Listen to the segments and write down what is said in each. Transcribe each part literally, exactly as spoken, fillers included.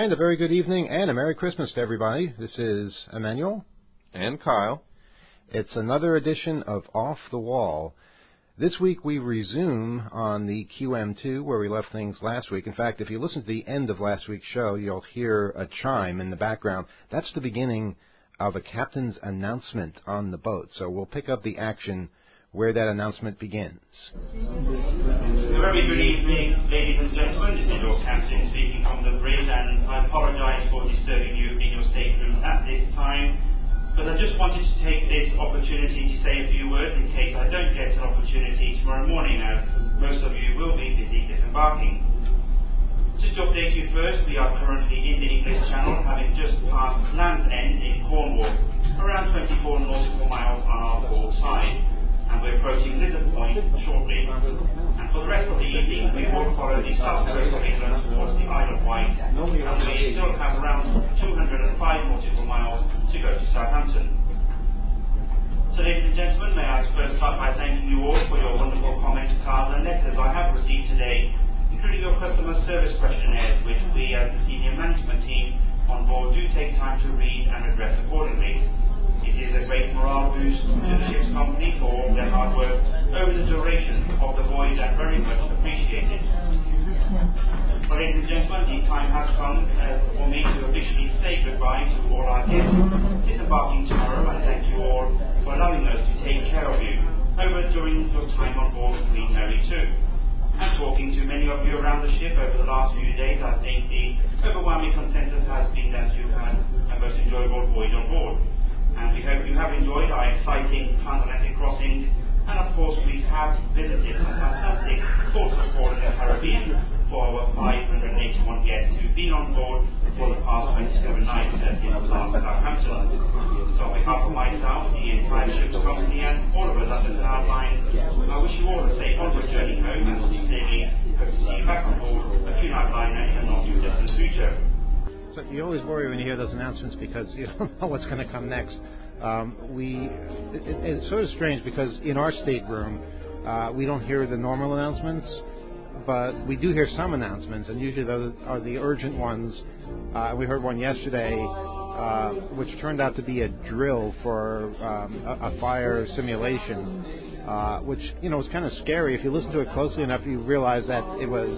And a very good evening and a Merry Christmas to everybody. This is Emmanuel. And Kyle. It's another edition of Off the Wall. This week we resume on the Q M two where we left things last week. In fact, if you listen to the end of last week's show, you'll hear a chime in the background. That's the beginning of a captain's announcement on the boat. So we'll pick up the action where that announcement begins. A very good evening, ladies and gentlemen. This is your captain speaking from the bridge, and I apologize for disturbing you in your stateroom at this time. But I just wanted to take this opportunity to say a few words in case I don't get an opportunity tomorrow morning, as most of you will be busy disembarking. Just to update you first, we are currently in the English Channel, having just passed Land's End in Cornwall, around twenty-four nautical miles on our port side, and we're approaching Lizard Point shortly. And for the rest of the evening, we will follow the south coast of England towards the Isle of Wight, and we still have around two hundred five nautical miles to go to Southampton. So, ladies and gentlemen, may I first start by thanking you all for your wonderful comments, cards and letters I have received today, including your customer service questionnaires, which we as the senior management team on board do take time to read and address accordingly. It is a great morale boost to the ship's company for all their hard work over the duration of the voyage, and very much appreciated. Well, ladies and gentlemen, the time has come uh, for me to officially say goodbye to all our guests disembarking tomorrow, and thank you all for allowing us to take care of you over during your time on board Queen Mary two. And talking to many of you around the ship over the last few days, I think the overwhelming consensus has been that you've had a most enjoyable voyage on board. And we hope you have enjoyed our exciting transatlantic crossing. And of course, we have visited some fantastic ports of call in the Caribbean for our five hundred eighty-one guests who've been on board for the past twenty-seven nights since last Southampton. So on behalf of myself, the entire ship's company, and all of us at the Canal Line, I wish you all a safe onward journey home, and sincerely hope to see you back on board a Cunard liner in the not too distant future. So you always worry when you hear those announcements because you don't know what's going to come next. Um, we it, it's sort of strange because in our stateroom uh, we don't hear the normal announcements, but we do hear some announcements, and usually those are the urgent ones. Uh, we heard one yesterday, uh, which turned out to be a drill for um, a, a fire simulation, uh, which you know was kind of scary. If you listen to it closely enough, you realize that it was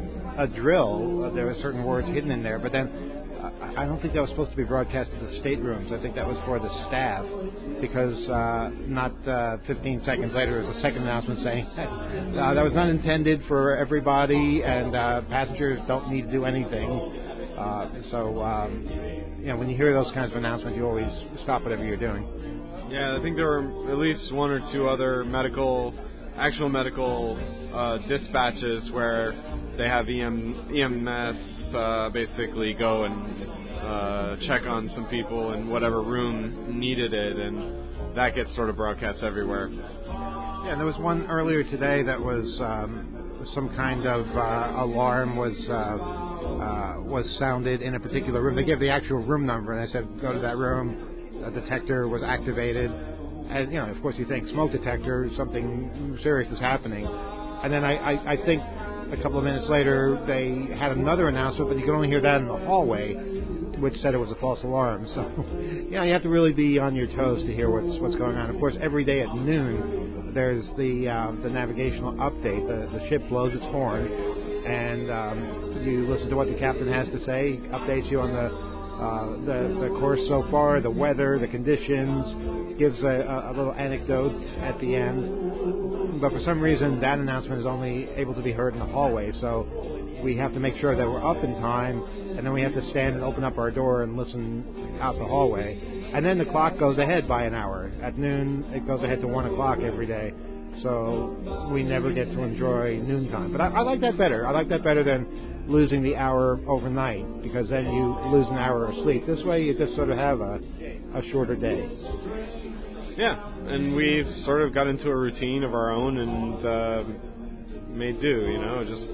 a drill. Uh, there were certain words hidden in there, but then. I don't think that was supposed to be broadcast to the staterooms. I think that was for the staff, because uh, not uh, fifteen seconds later there was a second announcement saying uh, that was not intended for everybody, and uh, passengers don't need to do anything. Uh, so, um, you know, when you hear those kinds of announcements, you always stop whatever you're doing. Yeah, I think there were at least one or two other medical, actual medical uh, dispatches where they have E M, E M S uh, basically go and uh, check on some people in whatever room needed it, and that gets sort of broadcast everywhere. Yeah, there was one earlier today that was um, some kind of uh, alarm was uh, uh, was sounded in a particular room. They gave the actual room number, and I said, go to that room. A detector was activated. And, you know, of course you think smoke detector, something serious is happening. And then I, I, I think a couple of minutes later they had another announcement, but you could only hear that in the hallway, which said it was a false alarm. So, you know, you have to really be on your toes to hear what's what's going on. Of course, every day at noon there's the uh, the navigational update. The, the ship blows its horn, and um, you listen to what the captain has to say, updates you on the Uh, the, the course so far, the weather, the conditions, gives a, a little anecdote at the end. But for some reason, that announcement is only able to be heard in the hallway, so we have to make sure that we're up in time, and then we have to stand and open up our door and listen out the hallway. And then the clock goes ahead by an hour. At noon, it goes ahead to one o'clock every day. So we never get to enjoy noontime. But I, I like that better. I like that better than losing the hour overnight, because then you lose an hour of sleep. This way you just sort of have a, a shorter day. Yeah, and we've sort of got into a routine of our own and uh, made do, you know, just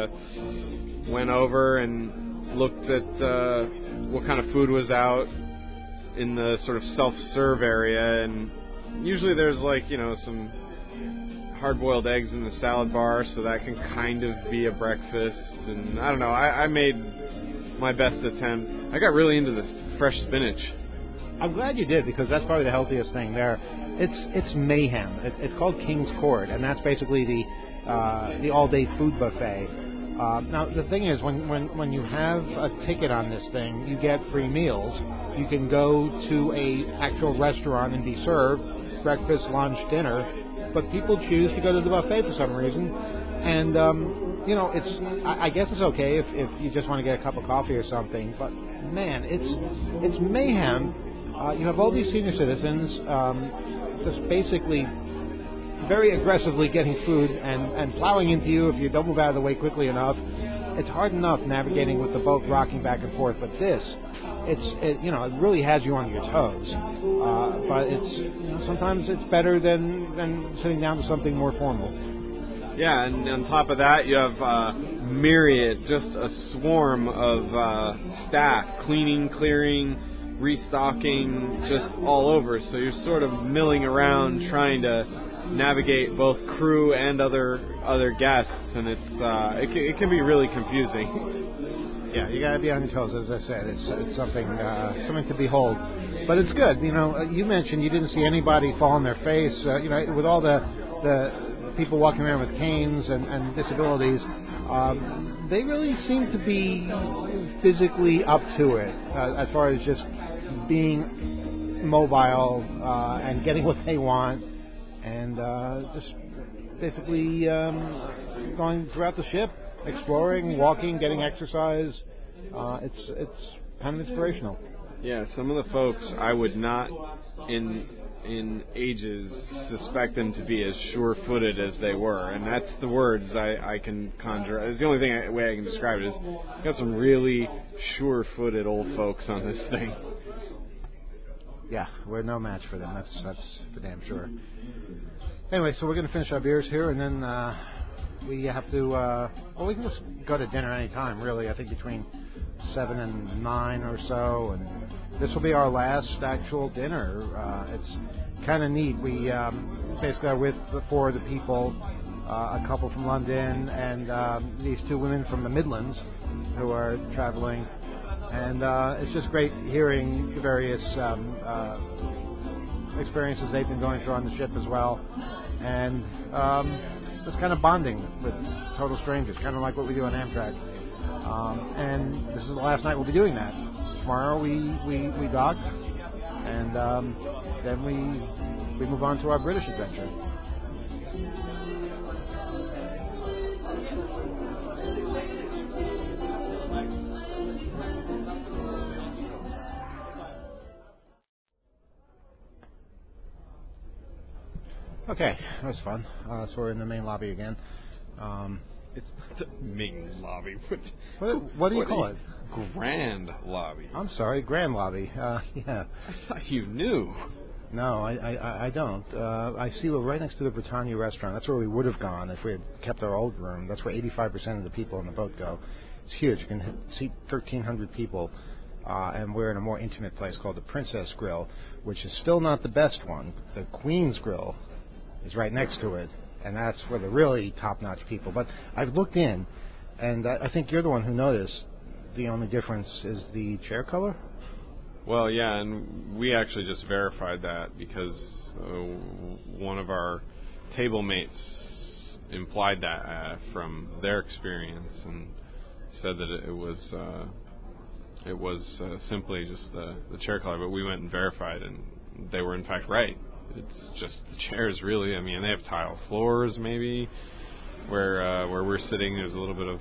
uh, went over and looked at uh, what kind of food was out in the sort of self-serve area, and usually there's like, you know, some hard-boiled eggs in the salad bar, so that can kind of be a breakfast. And I don't know, I, I made my best attempt. I got really into this fresh spinach. I'm glad you did, because that's probably the healthiest thing there. It's it's mayhem. It, it's called King's Court, and that's basically the uh, the all-day food buffet. Uh, now, the thing is, when, when, when you have a ticket on this thing, you get free meals. You can go to a actual restaurant and be served breakfast, lunch, dinner, but people choose to go to the buffet for some reason. And, um, you know, it's I, I guess it's okay if, if you just want to get a cup of coffee or something, but, man, it's it's mayhem. Uh, you have all these senior citizens um, just basically very aggressively getting food and, and plowing into you if you don't move out of the way quickly enough. It's hard enough navigating with the boat rocking back and forth, but this, it's it, you know, it really has you on your toes. Uh, but it's you know, sometimes it's better than than sitting down to something more formal. Yeah, and on top of that, you have uh, myriad, just a swarm of uh, staff cleaning, clearing, restocking, just all over. So you're sort of milling around trying to navigate both crew and other other guests, and it's uh, it, can, it can be really confusing. Yeah, you gotta be on your toes, as I said. It's it's something uh, something to behold, but it's good. You know, you mentioned you didn't see anybody fall on their face. Uh, you know, with all the the people walking around with canes and, and disabilities, um, they really seem to be physically up to it uh, as far as just being mobile uh, and getting what they want. And uh, just basically um, going throughout the ship, exploring, walking, getting exercise. Uh, it's it's kind of inspirational. Yeah, some of the folks I would not, in in ages, suspect them to be as sure-footed as they were, and that's the words I, I can conjure. It's the only thing I, way I can describe it is got some really sure-footed old folks on this thing. Yeah, we're no match for them. That's that's for damn sure. Anyway, so we're going to finish our beers here, and then uh, we have to. Uh, well, we can just go to dinner any time, really. I think between seven and nine or so, and this will be our last actual dinner. Uh, it's kind of neat. We um, basically are with the four of the people, uh, a couple from London, and um, these two women from the Midlands who are traveling. And uh, it's just great hearing the various um, uh, experiences they've been going through on the ship as well. And um, just kind of bonding with total strangers, kind of like what we do on Amtrak. Um, and this is the last night we'll be doing that. Tomorrow we, we, we dock, and um, then we, we move on to our British adventure. Okay, that was fun. Uh, so we're in the main lobby again. Um, it's the main lobby. What, what, what do you what call you, it? Grand lobby. I'm sorry, grand lobby. Uh, yeah. I thought you knew. No, I, I, I don't. Uh, I see we're right next to the Britannia restaurant. That's where we would have gone if we had kept our old room. That's where eighty-five percent of the people on the boat go. It's huge. You can seat thirteen hundred people. Uh, and we're in a more intimate place called the Princess Grill, which is still not the best one. The Queen's Grill is right next to it, and that's for the really top-notch people. But I've looked in, and I think you're the one who noticed the only difference is the chair color? Well, yeah, and we actually just verified that because uh, one of our table mates implied that uh, from their experience and said that it was uh, it was uh, simply just the, the chair color, but we went and verified, and they were in fact right. It's just the chairs, really. I mean, they have tile floors, maybe, where uh, where we're sitting. There's a little bit of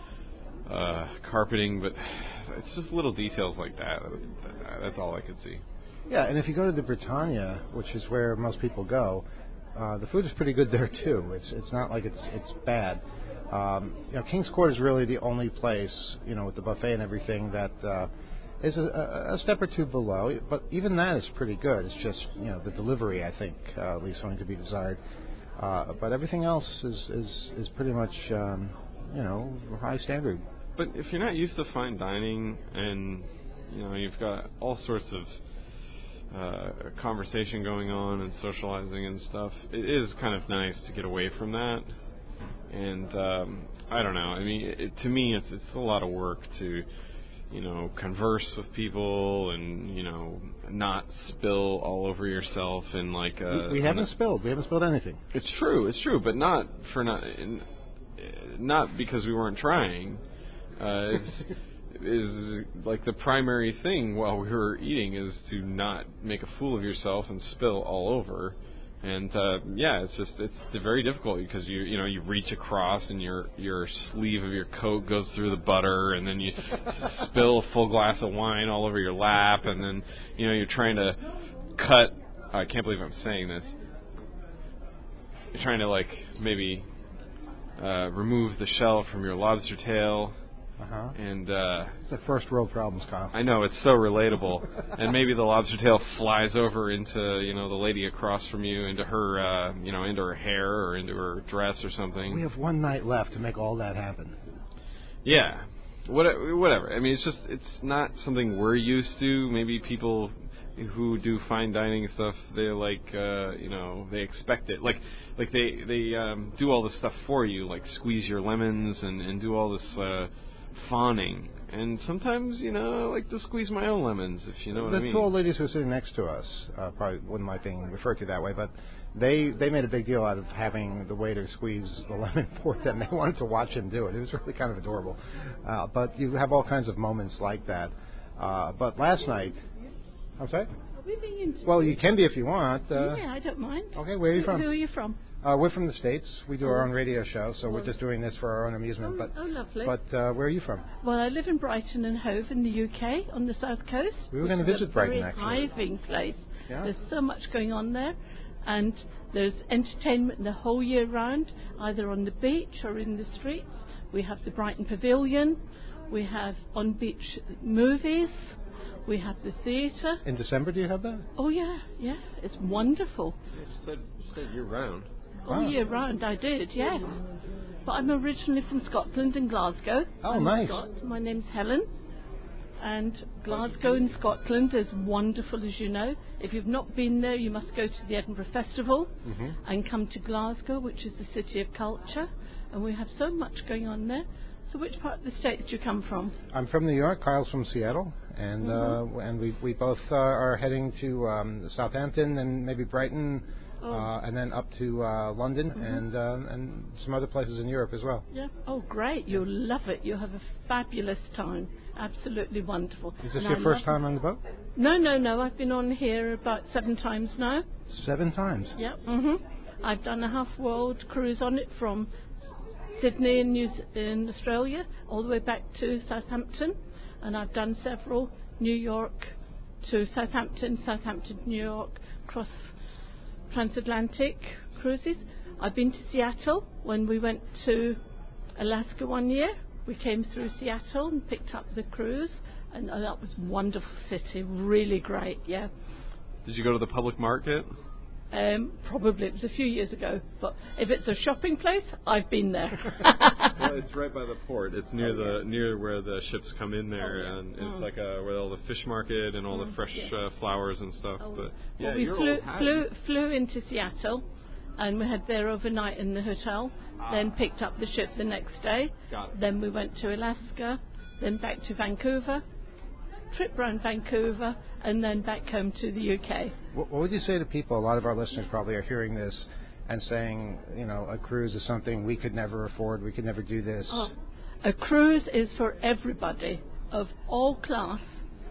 uh, carpeting, but it's just little details like that. That's all I could see. Yeah, and if you go to the Britannia, which is where most people go, uh, the food is pretty good there too. It's it's not like it's it's bad. Um, you know, King's Court is really the only place, you know, with the buffet and everything that. Uh, is a, a step or two below, but even that is pretty good. It's just, you know, the delivery, I think, uh, leaves something to be desired. Uh, but everything else is, is, is pretty much, um, you know, high standard. But if you're not used to fine dining and, you know, you've got all sorts of uh, conversation going on and socializing and stuff, it is kind of nice to get away from that. And um, I don't know. I mean, it, to me, it's it's a lot of work to you know, converse with people and, you know, not spill all over yourself and like uh we, we haven't spilled we haven't spilled anything. It's true, it's true, but not for not in, not because we weren't trying. Uh it's is like the primary thing while we were eating is to not make a fool of yourself and spill all over. And uh, yeah, it's just it's very difficult because you you know you reach across and your your sleeve of your coat goes through the butter, and then you spill a full glass of wine all over your lap, and then you know you're trying to cut. I can't believe I'm saying this. You're trying to like maybe uh, remove the shell from your lobster tail. Uh-huh. And uh, it's the first world problems, Kyle. I know, it's so relatable. And maybe the lobster tail flies over into, you know, the lady across from you, into her, uh, you know, into her hair or into her dress or something. We have one night left to make all that happen. Yeah, what, whatever. I mean, it's just it's not something we're used to. Maybe people who do fine dining stuff, they like, uh, you know, they expect it. Like, like they they um, do all this stuff for you, like squeeze your lemons and, and do all this. Uh, fawning, and sometimes, you know, I like to squeeze my own lemons, if you know what the I mean. The two old ladies who are sitting next to us uh, probably wouldn't like being referred to that way, but they they made a big deal out of having the waiter squeeze the lemon for them. They wanted to watch him do it. It was really kind of adorable. Uh, but you have all kinds of moments like that. Uh, but last night, I'm sorry? Are we being interviewed? Well, you can be if you want. Uh, yeah, I don't mind. Okay, where are you who, from? Who are you from? Uh, we're from the States. We do oh. our own radio show, so we're just doing this for our own amusement. Oh, but oh lovely. But uh, where are you from? Well, I live in Brighton and Hove in the U K, on the south coast. We were going to visit Brighton, actually. actually. It's a thriving place. Yeah. There's so much going on there, and there's entertainment the whole year round, either on the beach or in the streets. We have the Brighton Pavilion. We have on-beach movies. We have the theatre. In December, do you have that? Oh, yeah, yeah. It's wonderful. You said, you said year-round. All wow. year round, I did, yes. But I'm originally from Scotland and Glasgow. Oh, I'm nice. Scot. My name's Helen. And Glasgow in Scotland is wonderful, as you know. If you've not been there, you must go to the Edinburgh Festival mm-hmm. and come to Glasgow, which is the city of culture. And we have so much going on there. So which part of the States do you come from? I'm from New York. Kyle's from Seattle. And mm-hmm. uh, and we, we both uh, are heading to um, Southampton and maybe Brighton. Oh. Uh, and then up to uh, London mm-hmm. and um, and some other places in Europe as well. Yeah. Oh, great! You'll love it. You'll have a fabulous time. Absolutely wonderful. Is this and your I first time on the boat? No, no, no. I've been on here about seven times now. Seven times. Yeah. Mhm. I've done a half world cruise on it from Sydney in New Z- in Australia all the way back to Southampton, and I've done several New York to Southampton, Southampton to New York, cross transatlantic cruises. I've been to Seattle when we went to Alaska one year. We came through Seattle and picked up the cruise, and oh, that was a wonderful city, really great, yeah. Did you go to the public market? Um, probably, it was a few years ago, but if it's a shopping place, I've been there. Well, it's right by the port. It's near oh, the near where the ships come in there, oh, yeah. and it's mm. like a, where all the fish market and all mm, the fresh yeah. uh, flowers and stuff. Oh. But yeah, well, we you're flew, old flew flew into Seattle, and we had there overnight in the hotel. Ah. Then picked up the ship the next day. Got it. Then we went to Alaska, then back to Vancouver. Trip around Vancouver, and then back home to the U K. What, what would you say to people? A lot of our listeners probably are hearing this and saying, you know, a cruise is something we could never afford, we could never do this. Oh, a cruise is for everybody of all class,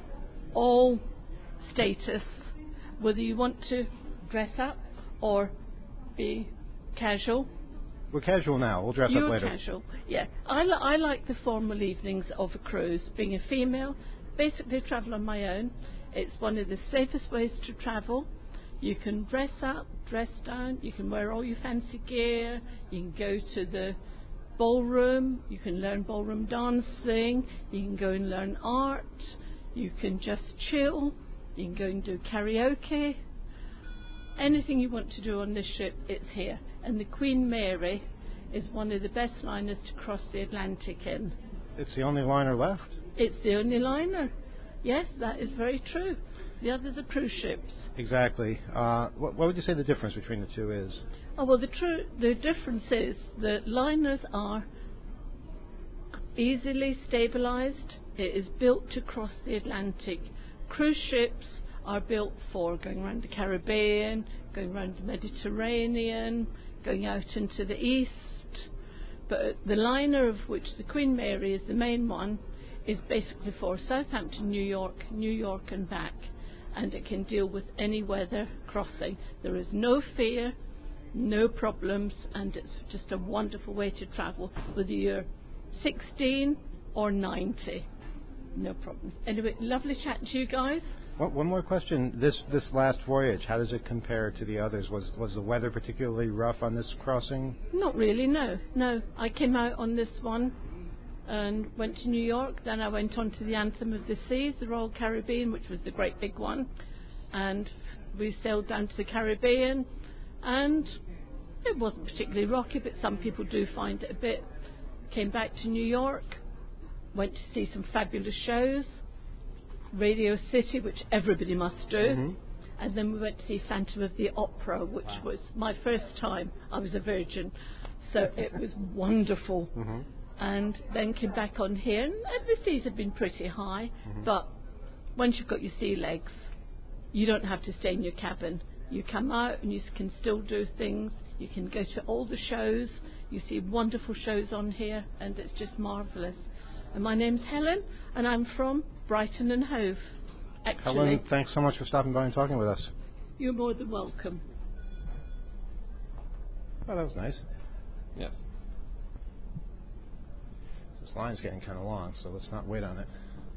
all status, whether you want to dress up or be casual. We're casual now. We'll dress You're up later. Casual, yeah. I, li- I like the formal evenings of a cruise. Being a female, basically travel on my own. It's one of the safest ways to travel. You can dress up, dress down, you can wear all your fancy gear, you can go to the ballroom, you can learn ballroom dancing, you can go and learn art, you can just chill, you can go and do karaoke. Anything you want to do on this ship, it's here. And the Queen Mary is one of the best liners to cross the Atlantic in. It's the only liner left? It's the only liner. Yes, that is very true. The others are cruise ships. Exactly. Uh, what, what would you say the difference between the two is? Oh, well, the, tru- the difference is that liners are easily stabilized. It is built to cross the Atlantic. Cruise ships are built for going around the Caribbean, going around the Mediterranean, going out into the east. But the liner, of which the Queen Mary is the main one, is basically for Southampton, New York, New York and back. And it can deal with any weather crossing. There is no fear, no problems, and it's just a wonderful way to travel, whether you're sixteen or ninety. No problem. Anyway, lovely chatting to you guys. Well, one more question. This this last voyage, how does it compare to the others? Was was the weather particularly rough on this crossing? Not really, no. No. I came out on this one and went to New York. Then I went on to the Anthem of the Seas, the Royal Caribbean, which was the great big one. And we sailed down to the Caribbean. And it wasn't particularly rocky, but some people do find it a bit. Came back to New York. Went to see some fabulous shows, Radio City, which everybody must do, Mm-hmm. and then we went to see Phantom of the Opera, which Wow. was my first time. I was a virgin, so it was wonderful. Mm-hmm. And then came back on here, and the seas had been pretty high, Mm-hmm. but once you've got your sea legs, you don't have to stay in your cabin. You come out and you can still do things. You can go to all the shows. You see wonderful shows on here, and it's just marvellous. And my name's Helen, and I'm from Brighton and Hove. Actually, Helen, thanks so much for stopping by and talking with us. you're more than welcome. Oh, that was nice. Yes. This line's getting kind of long, so let's not wait on it.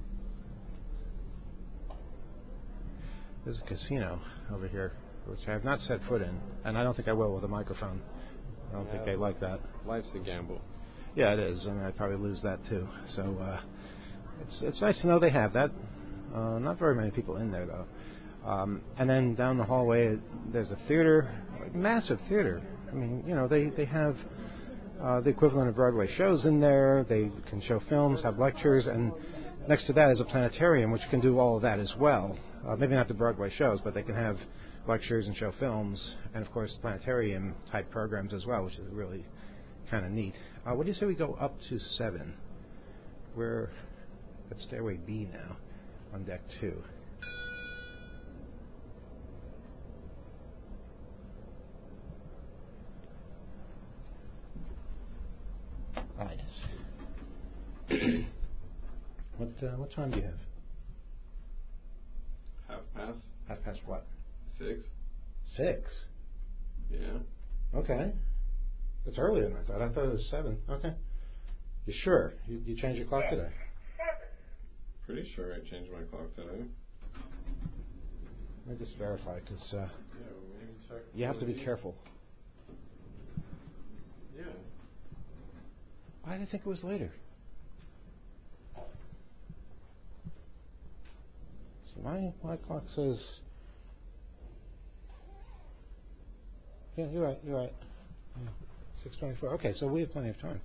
There's a casino over here, which I have not set foot in, and I don't think I will with a microphone. I don't think Yeah. they like that. Life's a gamble. Yeah, it is. I mean, I'd probably lose that too. So uh, it's it's nice to know they have that. Uh, not very many people in there though. Um, and then down the hallway, there's a theater, like massive theater. I mean, you know, they they have uh, the equivalent of Broadway shows in there. They can show films, have lectures, and next to that is a planetarium, which can do all of that as well. Uh, maybe not the Broadway shows, but they can have lectures and show films, and of course planetarium type programs as well, which is really kind of neat. Uh, what do you say we go up to seven? We're at stairway B now, on deck two. Ah, yes. what uh, what time do you have? Half past Half past what? six. Six. Yeah. Okay. It's earlier than I thought. I thought it was seven. Okay. You sure? You, you changed your clock today? Pretty sure I changed my clock today. Let me just verify, because uh, Yeah, maybe check. you have to be these. careful. Yeah. Why did I think it was later? So my my clock says. Yeah, you're right. You're right. Yeah. Six twenty-four. Okay, so we have plenty of time.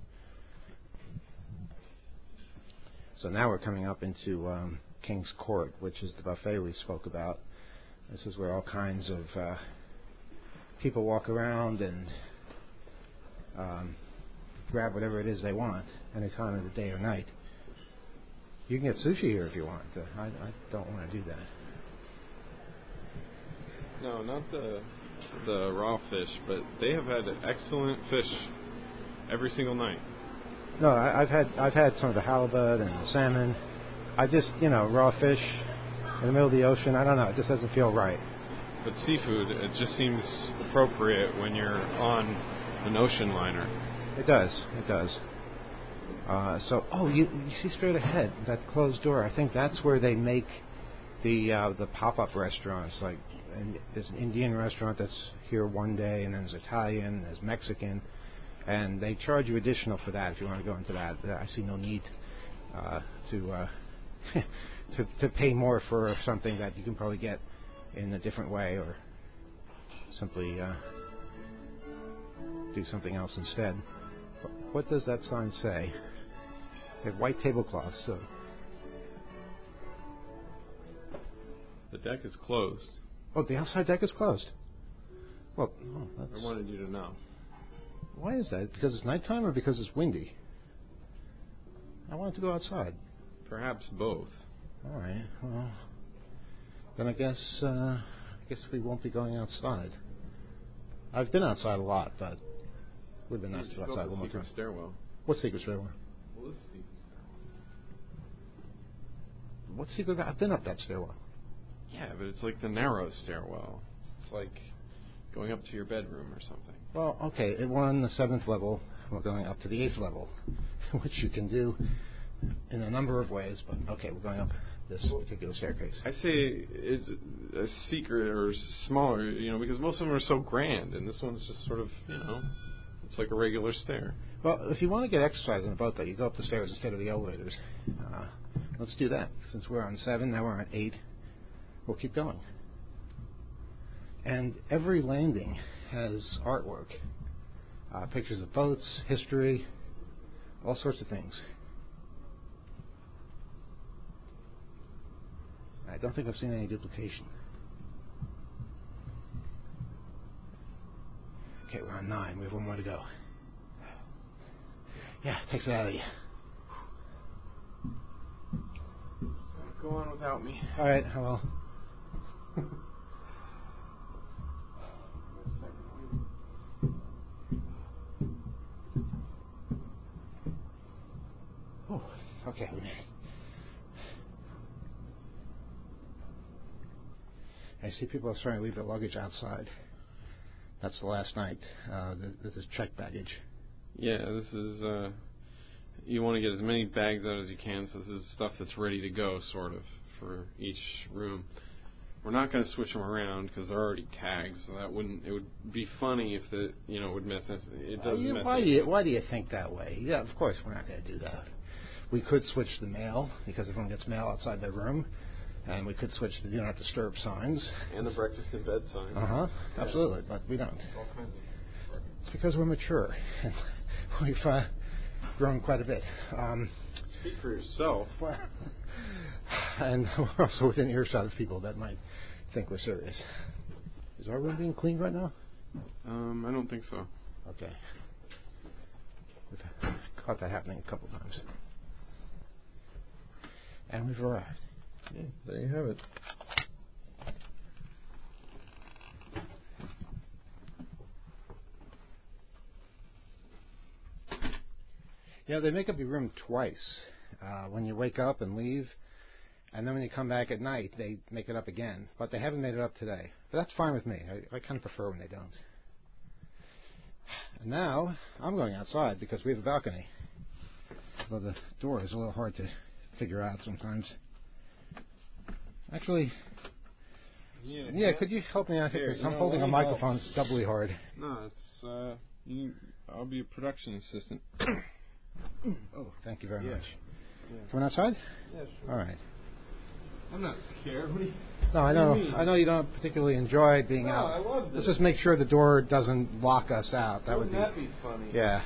So now we're coming up into um, King's Court, which is the buffet we spoke about. This is where all kinds of uh, people walk around and um, grab whatever it is they want, any time of the day or night. You can get sushi here if you want. Uh, I, I don't want to do that. No, not the the raw fish, but they have had excellent fish every single night. No, I, I've had I've had some of the halibut and the salmon. I just, you know, raw fish in the middle of the ocean. I don't know. It just doesn't feel right. But seafood, it just seems appropriate when you're on an ocean liner. It does. It does. Uh, so, oh, you you see straight ahead that closed door. I think that's where they make the uh, the pop-up restaurants. Like, and there's an Indian restaurant that's here one day, and then there's Italian, and there's Mexican, and they charge you additional for that if you want to go into that. I see no need uh, to, uh, to to pay more for something that you can probably get in a different way, or simply uh, do something else instead. What does that sign say? They have white tablecloths. So The deck is closed. oh, the outside deck is closed. Well, oh, that's, I wanted you to know. why is that? Because it's nighttime or because it's windy? I wanted to go outside. Perhaps both. All right. Well, then I guess uh, I guess we won't be going outside. I've been outside a lot, but it would have been nice to go outside one more time. Stairwell. What secret stairwell? Well, this is secret stairwell. What secret? I've been up that stairwell. Yeah, but it's like the narrow stairwell. It's like going up to your bedroom or something. Well, okay, we're on the seventh level. We're going up to the eighth level, which you can do in a number of ways. But okay, we're going up this particular staircase. I say it's a secret or smaller, you know, because most of them are so grand, and this one's just sort of, you know, it's like a regular stair. Well, if you want to get exercise on a boat, though, you go up the stairs instead of the elevators. Uh, let's do that. Since we're on seven, now we're on eight. We'll keep going. And every landing has artwork, uh, pictures of boats, history, all sorts of things. I don't think I've seen any duplication. Okay, we're on nine. We have one more to go. Yeah, takes it out of you. Go on without me. All right, well. Oh, okay, we made it. I see people are starting to leave their luggage outside. That's the last night. Uh, this is checked baggage. Yeah, this is, uh, you want to get as many bags out as you can, so this is stuff that's ready to go, sort of, for each room. We're not going to switch them around because they're already tagged, so that wouldn't, it would be funny if the, you know, would mess, it doesn't uh, you, mess why, do you, why do you think that way? Yeah, of course we're not going to do that. We could switch the mail, because everyone gets mail outside their room. And we could switch the do not disturb signs. And the breakfast in bed signs. Uh-huh, yeah. Absolutely, but we don't. All kinds of. It's because we're mature. We've uh, grown quite a bit. Um, Speak for yourself. And we're also within earshot of people that might think we're serious. Is our room being cleaned right now? Um, I don't think so. Okay. We've caught that happening a couple times. And we've arrived. Yeah, there you have it. Yeah, they make up your room twice. Uh, when you wake up and leave, and then when you come back at night, they make it up again. But they haven't made it up today. But that's fine with me. I, I kind of prefer when they don't. And now, I'm going outside because we have a balcony. Although the door is a little hard to figure out sometimes. Actually, yeah, yeah, could you help me out here? Because I'm holding a microphone. It's doubly hard. No, it's, uh, you, I'll be a production assistant. Oh, thank you very yeah. much. Yeah. Coming outside? Yeah, sure. All right. I'm not scared. What do you, no, I know. I know you don't particularly enjoy being no, out. I love this. Let's just make sure the door doesn't lock us out. That Wouldn't would be, be, that be funny? Yeah.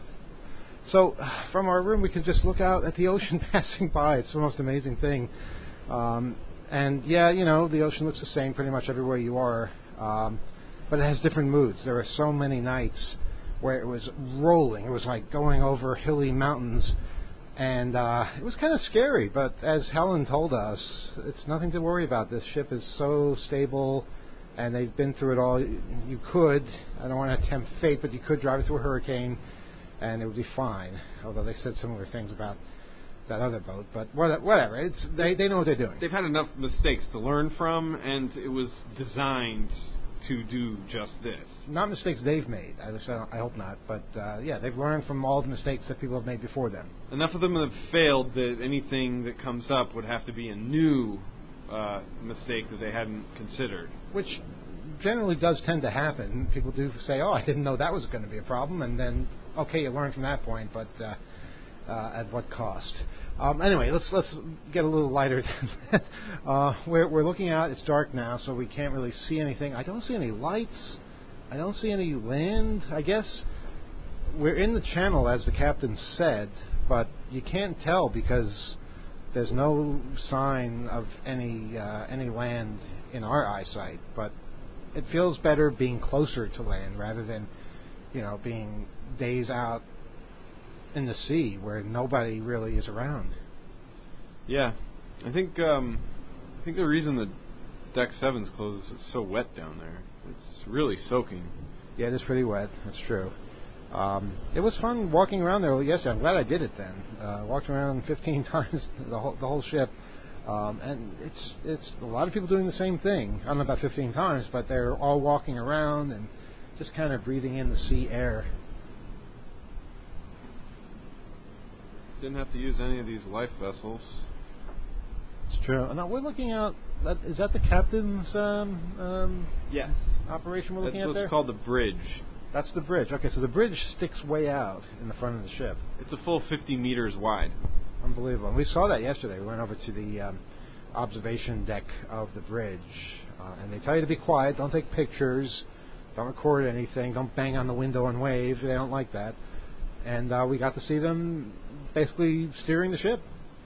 So, from our room, we can just look out at the ocean passing by. It's the most amazing thing. Um, and yeah, you know, the ocean looks the same pretty much everywhere you are, um, but it has different moods. There are so many nights where it was rolling. It was like going over hilly mountains, and uh, it was kind of scary. But as Helen told us, it's nothing to worry about. This ship is so stable, and they've been through it all. You could, I don't want to tempt fate, but you could drive it through a hurricane, and it would be fine. Although they said similar things about that other boat, but whatever. It's they they know what they're doing. They've had enough mistakes to learn from, and it was designed to do just this. Not mistakes they've made. I, I hope not. But uh, yeah, they've learned from all the mistakes that people have made before them. Enough of them have failed that anything that comes up would have to be a new uh, mistake that they hadn't considered. Which generally does tend to happen. People do say, "Oh, I didn't know that was going to be a problem," and then okay, you learn from that point, but uh, uh, at what cost? Um, anyway, let's let's get a little lighter than that. Uh, we're, we're looking out. It's dark now, so we can't really see anything. I don't see any lights. I don't see any land. I guess we're in the channel, as the captain said, but you can't tell because there's no sign of any uh, any land in our eyesight. But it feels better being closer to land rather than, you know, being days out in the sea where nobody really is around. Yeah, I think um, I think the reason that Deck seven's closed is it's so wet down there. It's really soaking. Yeah, it is pretty wet. That's true. Um, it was fun walking around there yesterday. I'm glad I did it then. Uh, walked around fifteen times the whole the whole ship, um, and it's it's a lot of people doing the same thing. I don't know about fifteen times, but they're all walking around and just kind of breathing in the sea air. Didn't have to use any of these life vessels. It's true. Now we're looking out. That, is that the captain's um, um, yes. operation we're looking That's at there? what's called the bridge. That's the bridge. Okay, so the bridge sticks way out in the front of the ship. It's a full fifty meters wide. Unbelievable. And we saw that yesterday. We went over to the um, observation deck of the bridge, uh, and they tell you to be quiet, don't take pictures, don't record anything, don't bang on the window and wave. They don't like that. And uh, we got to see them basically steering the ship.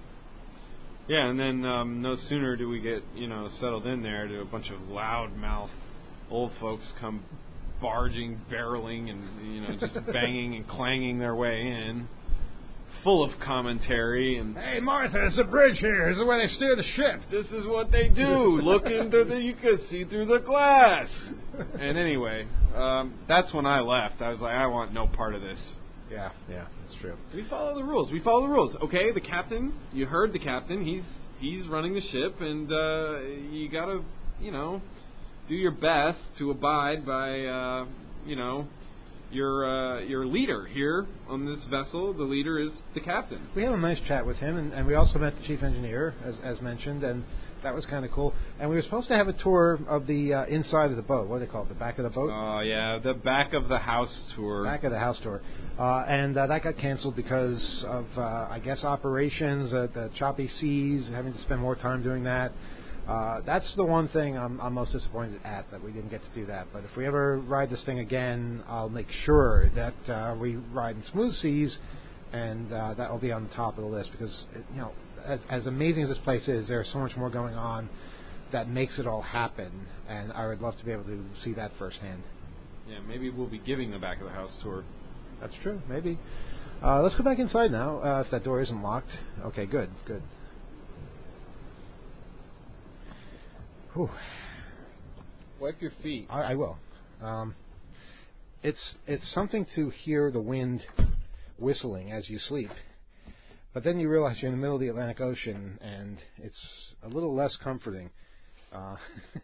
Yeah, and then um, no sooner do we get, you know, settled in there, do a bunch of loud-mouthed old folks come barging, barreling, and, you know, just banging and clanging their way in, full of commentary. And hey, Martha, there's a bridge here. This is where they steer the ship. This is what they do. Look into the, you can see through the glass. And anyway, um, that's when I left. I was like, I want no part of this. Yeah, yeah, that's true. We follow the rules. We follow the rules. Okay, the captain, you heard the captain. He's he's running the ship, and uh, you got to, you know, do your best to abide by, uh, you know, your uh, your leader here on this vessel. The leader is the captain. We had a nice chat with him, and, and we also met the chief engineer, as as mentioned, and that was kind of cool. And we were supposed to have a tour of the uh, inside of the boat. What do they call it? The back of the boat? Oh, uh, yeah, the back of the house tour. Back of the house tour. Uh, and uh, that got canceled because of, uh, I guess, operations, uh, the choppy seas, having to spend more time doing that. Uh, that's the one thing I'm, I'm most disappointed at, that we didn't get to do that. But if we ever ride this thing again, I'll make sure that uh, we ride in smooth seas, and uh, that will be on the top of the list because, it, you know, as, as amazing as this place is, there's so much more going on that makes it all happen, and I would love to be able to see that firsthand. Yeah, maybe we'll be giving the back of the house tour. That's true, maybe. Uh, let's go back inside now, uh, if that door isn't locked. Okay, good, good. Whew. Wipe your feet. I, I will. Um, it's it's something to hear the wind whistling as you sleep, but then you realize you're in the middle of the Atlantic Ocean, and it's a little less comforting. Uh,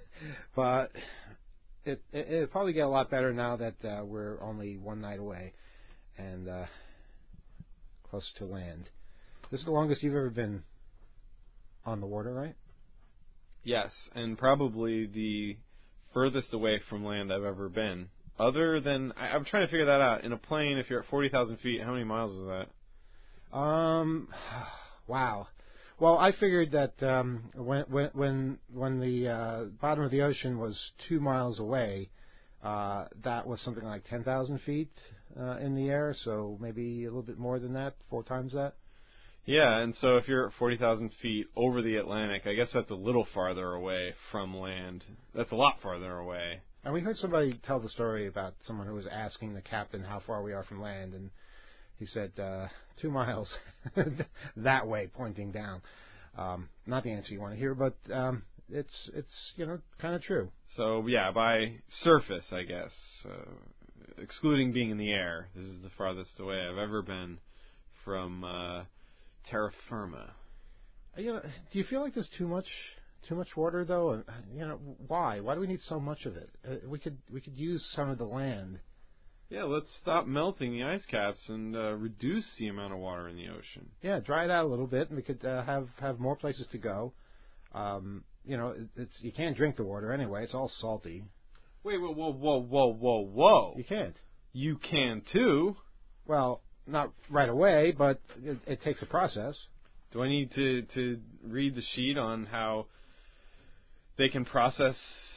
but it, it it'll probably get a lot better now that uh, we're only one night away and uh, close to land. This is the longest you've ever been on the water, right? Yes, and probably the furthest away from land I've ever been. Other than, I, I'm trying to figure that out. In a plane, if you're at forty thousand feet, how many miles is that? Um, wow. Well, I figured that um, when when when when the uh, bottom of the ocean was two miles away, uh, that was something like ten thousand feet uh, in the air. So maybe a little bit more than that, four times that. Yeah, and so if you're at forty thousand feet over the Atlantic, I guess that's a little farther away from land. That's a lot farther away. And we heard somebody tell the story about someone who was asking the captain how far we are from land, and he said uh, two miles that way, pointing down. Um, not the answer you want to hear, but um, it's it's you know kind of true. So yeah, by surface, I guess, uh, excluding being in the air, this is the farthest away I've ever been from uh, terra firma. You know, do you feel like there's too much too much water though? And you know, why? Why do we need so much of it? Uh, we could we could use some of the land. Yeah, let's stop melting the ice caps and uh, reduce the amount of water in the ocean. Yeah, dry it out a little bit, and we could uh, have have more places to go. Um, you know, it, it's you can't drink the water anyway; it's all salty. Wait, whoa, whoa, whoa, whoa, whoa, whoa! You can't. You can too. Well, not right away, but it, it takes a process. Do I need to to read the sheet on how they can process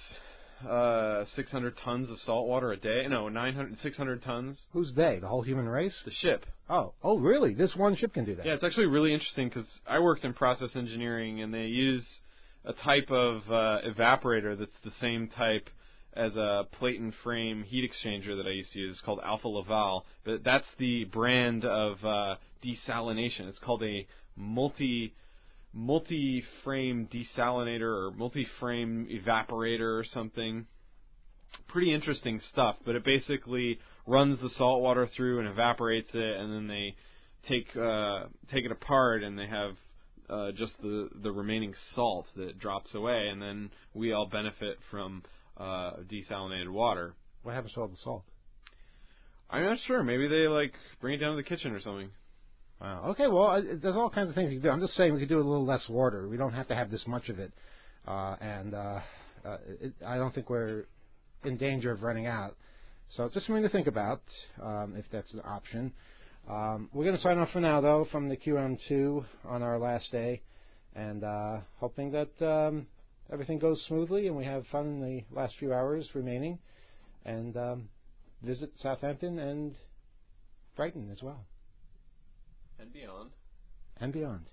uh, six hundred tons of salt water a day? No, nine hundred, six hundred tons. Who's they? The whole human race? The ship. Oh, oh, really? This one ship can do that? Yeah, it's actually really interesting because I worked in process engineering, and they use a type of uh, evaporator that's the same type as a plate and frame heat exchanger that I used to use. It's called Alpha Laval, but that's the brand of uh, desalination. It's called a multi multi-frame desalinator or multi-frame evaporator or something. Pretty interesting stuff, but it basically runs the salt water through and evaporates it, and then they take uh, take it apart, and they have uh, just the, the remaining salt that drops away, and then we all benefit from uh, desalinated water. What happens to all the salt? I'm not sure. Maybe they like bring it down to the kitchen or something. Wow. Okay, well, uh, there's all kinds of things you can do. I'm just saying we could do a little less water. We don't have to have this much of it. Uh, and uh, uh, it, I don't think we're in danger of running out. So just something to think about, um, if that's an option. Um, we're going to sign off for now, though, from the Q M two on our last day. And uh, hoping that um, everything goes smoothly and we have fun in the last few hours remaining. And um, visit Southampton and Brighton as well. And beyond. And beyond.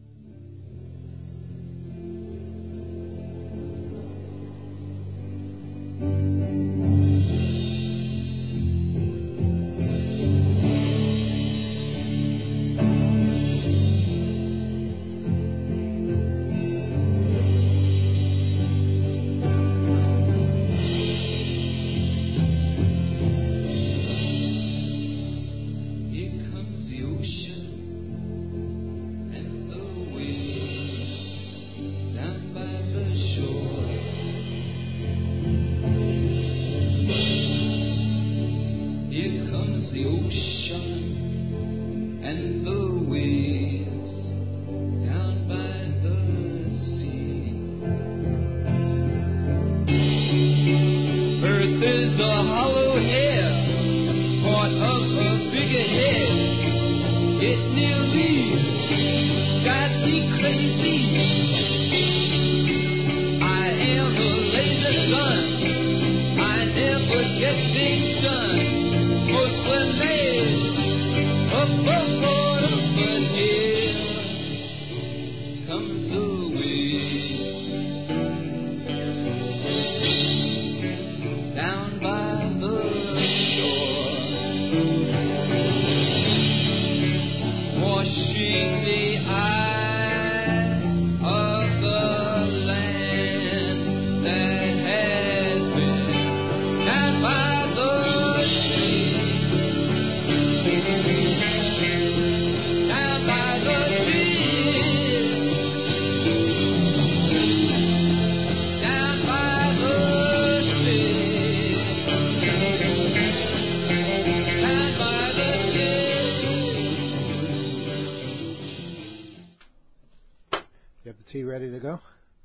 Ready to go?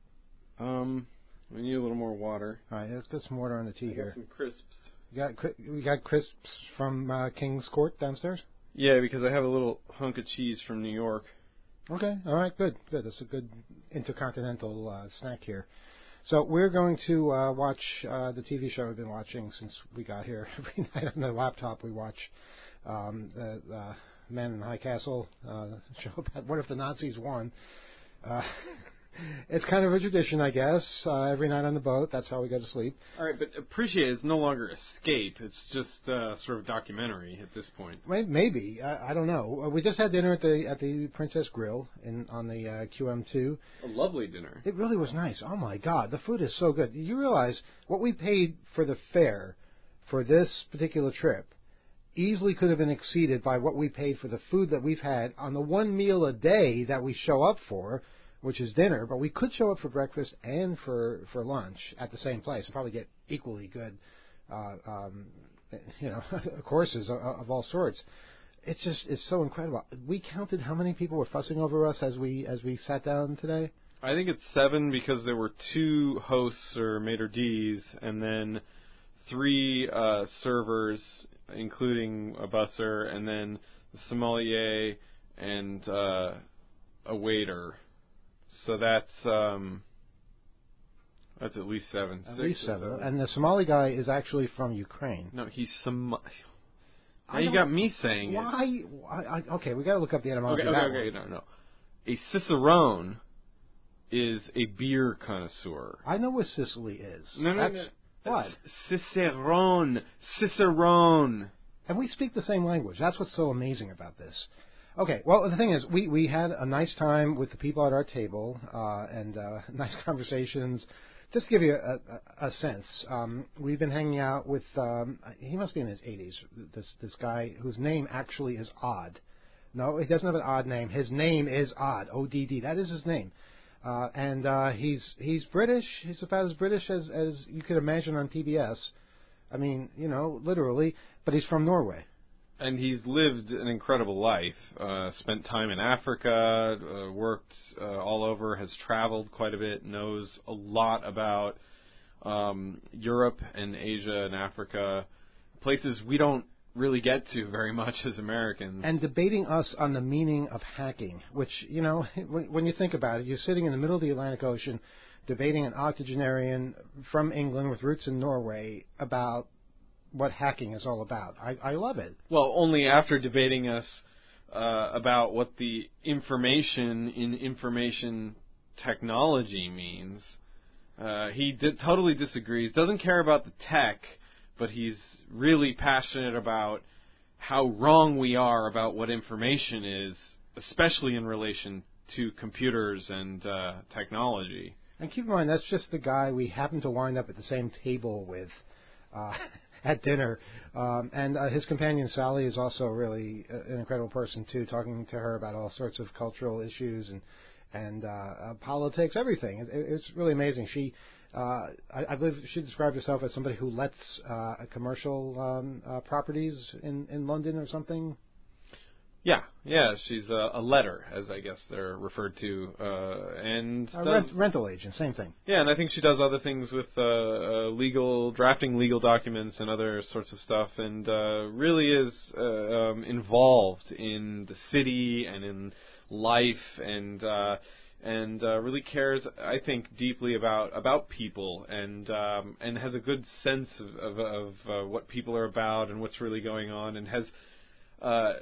Um, we need a little more water. All right, let's get some water on the tea I here. got some crisps. You got we got crisps from uh, King's Court downstairs. Yeah, because I have a little hunk of cheese from New York. Okay, all right, good, good. That's a good intercontinental uh, snack here. So we're going to uh, watch uh, the T V show we've been watching since we got here. Every night on the laptop we watch um, the, the Man in High Castle uh, show about what if the Nazis won. Uh, it's kind of a tradition, I guess. Uh, every night on the boat, that's how we go to sleep. All right, but appreciate it's no longer Escape. It's just uh, sort of documentary at this point. Maybe I, I don't know. We just had dinner at the at the Princess Grill in on the uh, Q M two. A lovely dinner. It really was nice. Oh my God, the food is so good. You realize what we paid for the fare for this particular trip easily could have been exceeded by what we paid for the food that we've had on the one meal a day that we show up for, which is dinner. But we could show up for breakfast and for, for lunch at the same place and probably get equally good, uh, um, you know, courses of, of all sorts. It's just it's so incredible. We counted how many people were fussing over us as we as we sat down today. I think it's seven because there were two hosts or maitre d's and then three uh, servers, including a busser, and then the sommelier and uh, a waiter. So that's um, that's at least seven. At Six least seven. seven. And the Somali guy is actually from Ukraine. No, he's some. Now you got me saying why, it. Why? I, okay, we got to look up the etymology. Okay, okay, of that okay. one. No, no. A cicerone is a beer connoisseur. I know what Sicily is. No, no, That's, no. What? Cicerone. Cicerone. And we speak the same language. That's what's so amazing about this. Okay, well, the thing is, we, we had a nice time with the people at our table uh, and uh, nice conversations. Just to give you a, a, a sense, um, we've been hanging out with, um, he must be in his eighties, this this guy whose name actually is Odd. No, he doesn't have an odd name. His name is Odd, O D D. That is his name. Uh, and uh, he's he's British. He's about as British as, as you could imagine on P B S. I mean, you know, literally, but he's from Norway. And he's lived an incredible life, uh, spent time in Africa, uh, worked uh, all over, has traveled quite a bit, knows a lot about um, Europe and Asia and Africa, places we don't really get to very much as Americans. And debating us on the meaning of hacking, which, you know, when you think about it, you're sitting in the middle of the Atlantic Ocean debating an octogenarian from England with roots in Norway about what hacking is all about. I, I love it. Well, only after debating us uh, about what the information in information technology means. Uh, he did, totally disagrees, doesn't care about the tech, but he's really passionate about how wrong we are about what information is, especially in relation to computers and uh, technology. And keep in mind, that's just the guy we happen to wind up at the same table with uh, at dinner. Um, and uh, his companion, Sally, is also really uh, an incredible person, too, talking to her about all sorts of cultural issues and, and uh, uh, politics, everything. It, it's really amazing. She... Uh, I, I believe she described herself as somebody who lets uh, commercial um, uh, properties in, in London or something. Yeah, yeah, she's a, a letter, as I guess they're referred to, uh, and a does, rent, rental agent, same thing. Yeah, and I think she does other things with uh, uh, legal drafting, legal documents, and other sorts of stuff, and uh, really is uh, um, involved in the city and in life, and. Uh, And uh, really cares, I think, deeply about about people, and um, and has a good sense of, of, of uh, what people are about and what's really going on, and has uh,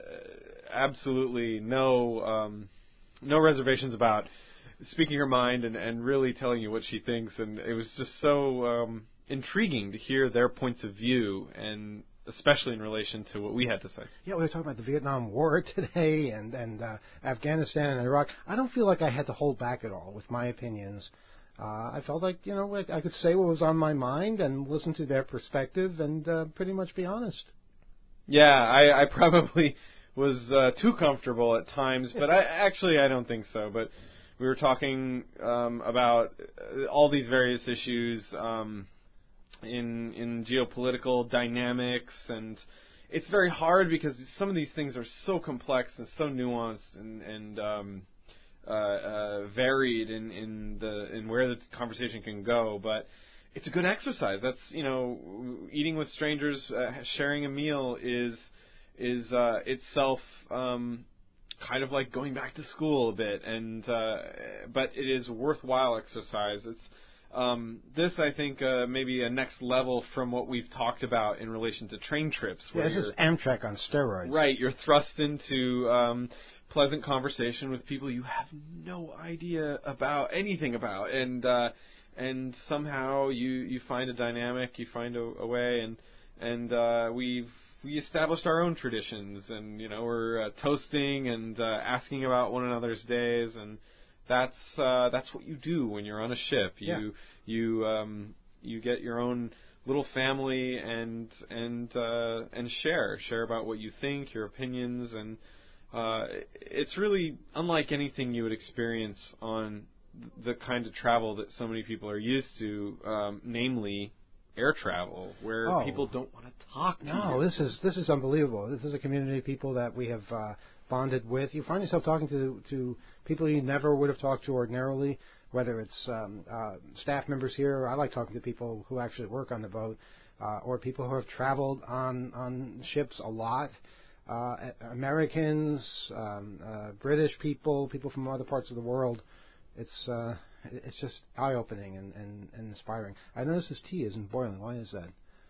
absolutely no um, no reservations about speaking her mind and, and really telling you what she thinks. And it was just so um, intriguing to hear their points of view, and especially in relation to what we had to say. Yeah, we were talking about the Vietnam War today and, and uh, Afghanistan and Iraq. I don't feel like I had to hold back at all with my opinions. Uh, I felt like, you know, I, I could say what was on my mind and listen to their perspective and uh, pretty much be honest. Yeah, I, I probably was uh, too comfortable at times, but I actually I don't think so. But we were talking um, about all these various issues, um, in in geopolitical dynamics, and it's very hard because some of these things are so complex and so nuanced and and um, uh, uh, varied in, in the in where the conversation can go. But it's a good exercise. That's, you know, eating with strangers, uh, sharing a meal is is uh, itself um, kind of like going back to school a bit, and uh, but it is a worthwhile exercise. It's Um, this, I think, uh, maybe a next level from what we've talked about in relation to train trips. Yeah, this is Amtrak on steroids. Right, you're thrust into um, pleasant conversation with people you have no idea about anything about, and uh, and somehow you, you find a dynamic, you find a, a way, and and uh, we've we established our own traditions, and you know we're uh, toasting and uh, asking about one another's days, and. That's uh, that's what you do when you're on a ship. You yeah. you um, you get your own little family and and uh, and share share about what you think, your opinions, and uh, it's really unlike anything you would experience on the kind of travel that so many people are used to, um, namely air travel, where oh. people don't want to talk to no, you. No, this is this is unbelievable. This is a community of people that we have uh, bonded with. You find yourself talking to to people you never would have talked to ordinarily, whether it's um, uh, staff members here. I like talking to people who actually work on the boat, uh, or people who have traveled on, on ships a lot. Uh, Americans, um, uh, British people, people from other parts of the world. It's uh, it's just eye-opening and, and, and inspiring. I notice this tea isn't boiling. Why is that?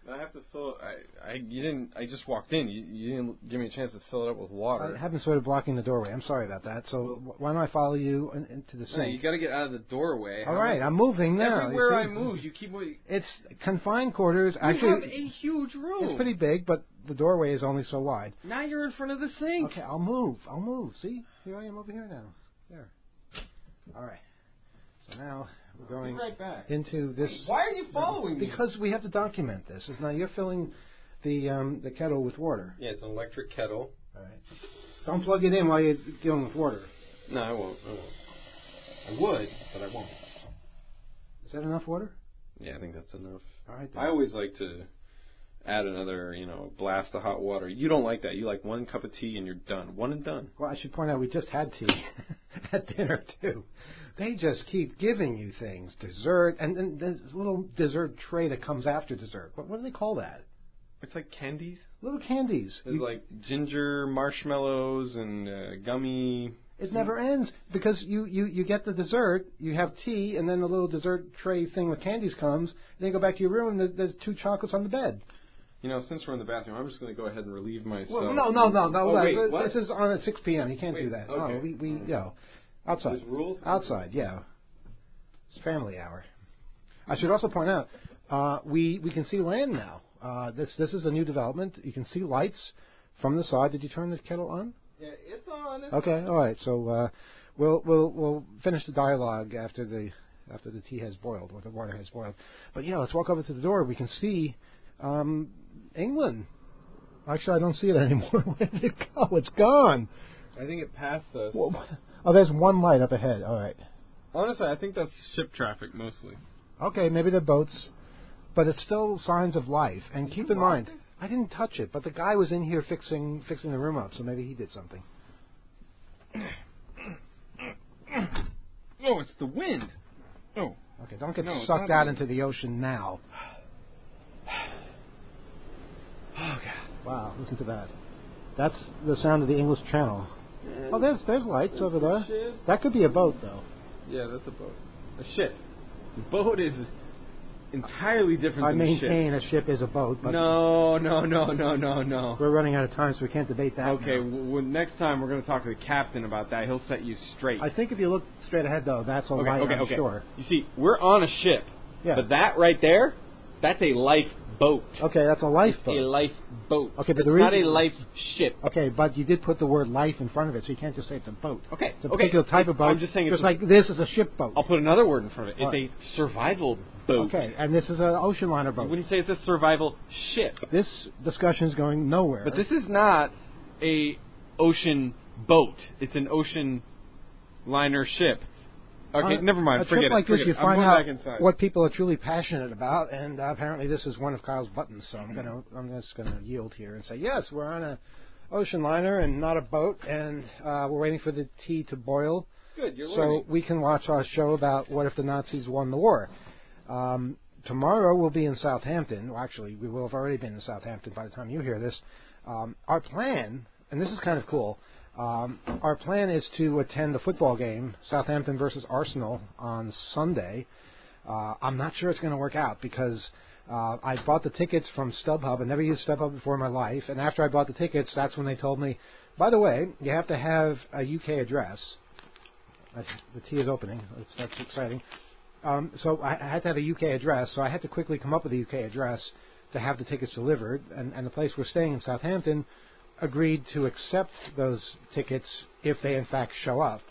I have to fill. I, I you didn't. I just walked in. You, you didn't give me a chance to fill it up with water. I have been sort of blocking the doorway. I'm sorry about that. So why don't I follow you in, into the sink? No, you got to get out of the doorway. All How right, am I, I'm moving now. Everywhere I move, you keep. It's confined quarters. You Actually, have a huge room. It's pretty big, but the doorway is only so wide. Now you're in front of the sink. Okay, I'll move. I'll move. See, here I am over here now. There. All right. So now we're going right back. into this. Wait, why are you following me? Because we have to document this. It's now you're filling the um, the kettle with water. Yeah, it's an electric kettle. All right. Don't plug it in while you're dealing with water. No, I won't. I won't. I would, but I won't. Is that enough water? Yeah, I think that's enough. All right. Then. I always like to add another, you know, blast of hot water. You don't like that. You like one cup of tea and you're done. One and done. Well, I should point out we just had tea at dinner too. They just keep giving you things, dessert, and then there's a little dessert tray that comes after dessert. What, what do they call that? It's like candies. Little candies. There's you, like ginger marshmallows and uh, gummy. It never ends because you, you, you get the dessert, you have tea, and then the little dessert tray thing with candies comes. And then you go back to your room, and there's, there's two chocolates on the bed. You know, since we're in the bathroom, I'm just going to go ahead and relieve myself. Well, no, no, no, no. Oh, no wait, this what? is on at six p.m. You can't wait, do that. Okay. No, we, we, you know, outside. There's rules? Outside, yeah. It's family hour. I should also point out, uh, we we can see land now. Uh, this this is a new development. You can see lights from the side. Did you turn the kettle on? Yeah, it's on. It's Okay, on. all right. So uh, we'll we'll we'll finish the dialogue after the after the tea has boiled or the water has boiled. But yeah, let's walk over to the door. We can see um, England. Actually, I don't see it anymore. Where did it go? It's gone. I think it passed us. Well, oh, there's one light up ahead. All right. Honestly, I think that's ship traffic mostly. Okay, maybe they're boats, but it's still signs of life. And keep in mind, I didn't touch it, but the guy was in here fixing fixing the room up, so maybe he did something. Oh, it's the wind. Oh. Okay, don't get No, sucked out into the ocean now. Oh, God. Wow, listen to that. That's the sound of the English Channel. And Oh, there's there's lights over there. ship. That could be a boat, though. Yeah, that's a boat. A ship. The boat is entirely different I than a ship. maintain a ship is a boat, but No, no, no, no, no, no. we're running out of time, so we can't debate that. Okay, now. w- w- next time we're going to talk to the captain about that. He'll set you straight. I think if you look straight ahead, though, that's a okay, light, okay, I'm okay. sure. You see, we're on a ship, Yeah. but that right there, that's a lifeboat. Okay, that's a It's a lifeboat. lifeboat. Okay, but it's the not a reason- life ship. Okay, but you did put the word life in front of it, so you can't just say it's a boat. Okay, It's a okay. particular type of boat. I'm just saying it's Just a- like this is a ship boat. I'll put another word in front of it. It's What? a survival boat. Okay, and this is an ocean liner You boat. wouldn't say it's a survival ship. This discussion is going nowhere. But this is not a ocean boat. It's an ocean liner ship. Okay, Uh, never mind. A Forget trip it. like Forget this, you it. I'm find going out back inside. what people are truly passionate about, and uh, apparently this is one of Kyle's buttons. So I'm gonna, I'm just gonna yield here and say yes, we're on a ocean liner and not a boat, and uh, we're waiting for the tea to boil Good, you're so learning. we can watch our show about what if the Nazis won the war. Um, tomorrow we'll be in Southampton. Well, actually, we will have already been in Southampton by the time you hear this. Um, our plan, and this is kind of cool. Um, our plan is to attend the football game, Southampton versus Arsenal, on Sunday. Uh, I'm not sure it's going to work out because uh, I bought the tickets from StubHub. I never used StubHub before in my life. And after I bought the tickets, that's when they told me, by the way, you have to have a U K address. That's, the tea is opening. That's, that's exciting. Um, so I, I had to have a U K address, so I had to quickly come up with a U K address to have the tickets delivered. And, and the place we're staying in, Southampton, agreed to accept those tickets if they in fact show up.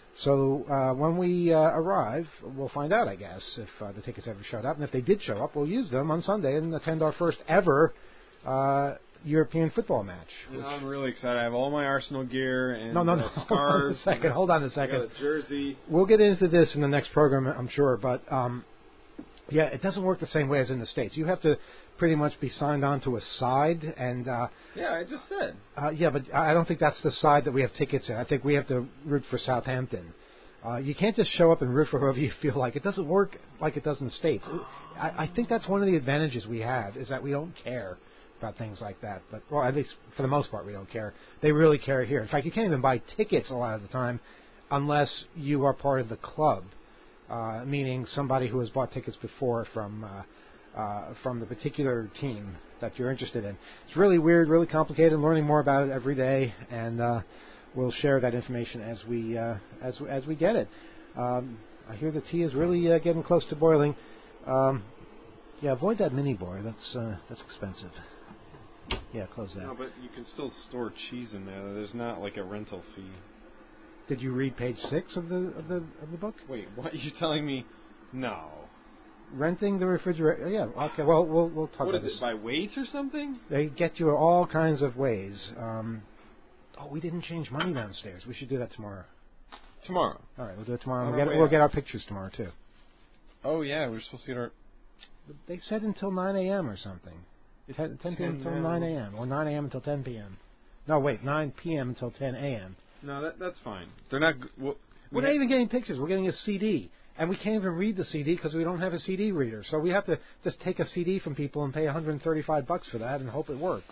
So uh, when we uh, arrive, we'll find out, I guess, if uh, the tickets ever showed up. And if they did show up, we'll use them on Sunday and attend our first ever uh, European football match. You know, I'm really excited. I have all my Arsenal gear and No, no, uh, no. Hold on scarves. a second. Hold on a I second. got a jersey. We'll get into this in the next program, I'm sure. But, um, yeah, it doesn't work the same way as in the States. You have to pretty much be signed on to a side. And, uh, Yeah, I just said. uh, yeah, but I don't think that's the side that we have tickets in. I think we have to root for Southampton. Uh, you can't just show up and root for whoever you feel like. It doesn't work like it does in the States. I, I think that's one of the advantages we have is that we don't care about things like that. But, well, at least for the most part, we don't care. They really care here. In fact, you can't even buy tickets a lot of the time unless you are part of the club, uh, meaning somebody who has bought tickets before from uh, uh, from the particular team that you're interested in. It's really weird, really complicated. I'm learning more about it every day, and uh, we'll share that information as we uh, as as we get it. Um, I hear the tea is really uh, getting close to boiling. Um, yeah, avoid that mini boy. That's uh, that's expensive. Yeah, close that. No, but you can still store cheese in there. There's not like a rental fee. Did you read page six of the of the of the book? Wait, what are you telling me? No. Renting the refrigerator. Yeah. Okay. Well, we'll we'll talk What about is this. it, by weight or something? They get you all kinds of ways. Um, oh, we didn't change money downstairs. We should do that tomorrow. Tomorrow. All right, we'll do it tomorrow. On We'll our get way we'll out. get our pictures tomorrow too. Oh yeah, we're supposed to get our. They said until nine a.m. or something. ten p.m. until nine a.m. or nine a.m. until ten p.m. No, wait, nine p.m. until ten a.m. No, that that's fine. They're not. G- well, We're not even getting pictures. We're getting a C D. And we can't even read the C D because we don't have a C D reader. So we have to just take a C D from people and pay one hundred thirty-five bucks for that and hope it works.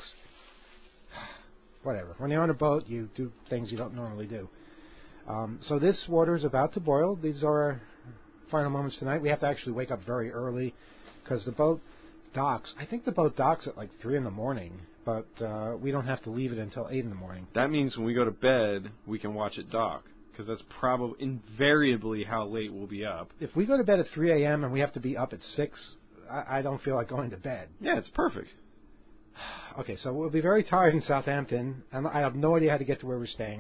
Whatever. When you're on a boat, you do things you don't normally do. Um, so this water is about to boil. These are our final moments tonight. We have to actually wake up very early because the boat docks. I think the boat docks at like three in the morning, but uh, we don't have to leave it until eight in the morning. That means when we go to bed, we can watch it dock. Because that's probably invariably how late we'll be up. If we go to bed at three a.m. and we have to be up at six, I, I don't feel like going to bed. Yeah, it's perfect. Okay, so we'll be very tired in Southampton, and I have no idea how to get to where we're staying.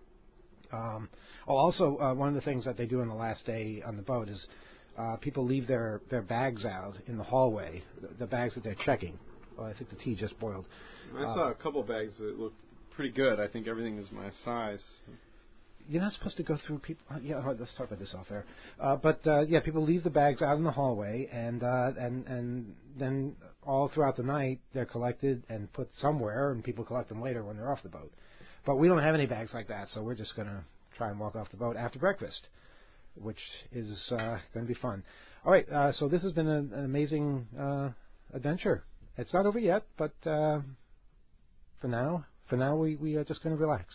Um, oh, also, uh, one of the things that they do on the last day on the boat is uh, people leave their, their bags out in the hallway, the, the bags that they're checking. Well, I think the tea just boiled. I uh, saw a couple bags that looked pretty good. I think everything is my size. You're not supposed to go through people. Uh, yeah, let's talk about this off air. Uh, but uh, yeah, people leave the bags out in the hallway, and uh, and and then all throughout the night they're collected and put somewhere, and people collect them later when they're off the boat. But we don't have any bags like that, so we're just going to try and walk off the boat after breakfast, which is uh, going to be fun. All right, uh, so this has been an, an amazing uh, adventure. It's not over yet, but uh, for now, for now we we are just going to relax.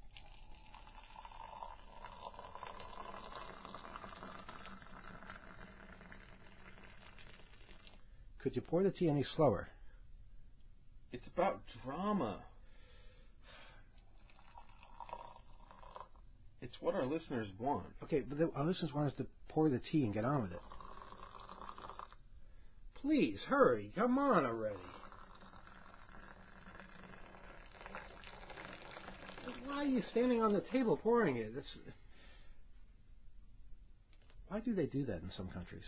Could you pour the tea any slower? It's about drama. It's what our listeners want. Okay, but the, our listeners want us to pour the tea and get on with it. Please, hurry. Come on already. Why are you standing on the table pouring it? That's... Why do they do that in some countries?